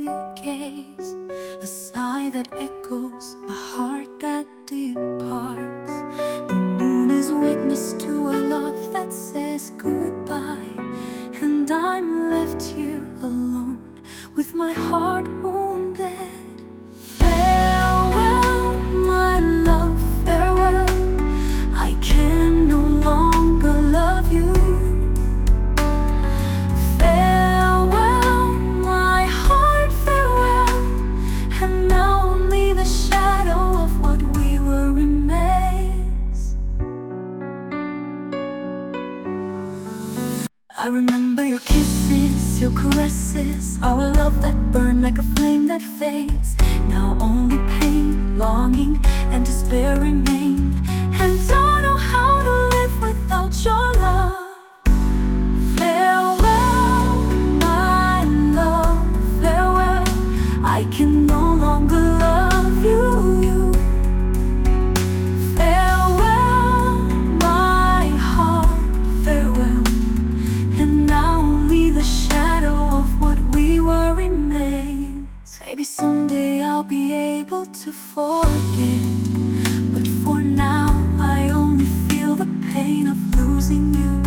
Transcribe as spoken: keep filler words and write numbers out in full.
you gaze, a sigh that echoes, a heart that departs. The moon is witness to a love that says goodbye, and I'm left here alone with my heart wounded. Farewell, my love, farewell, I can no longer love you. Farewell, my heart, farewell, and now only the shadow of what we were remains. I remember your kisses, your caresses, our love that burned like a flame that fades. Now only pain, longing, and despair remain, and don't know how to live without your love. Farewell, my love, farewell, I can no longer love you. Farewell, my heart, farewell, and now only the shadow of what we were remains. Maybe someday I'll be able to forget, but for now I only feel the pain of losing you.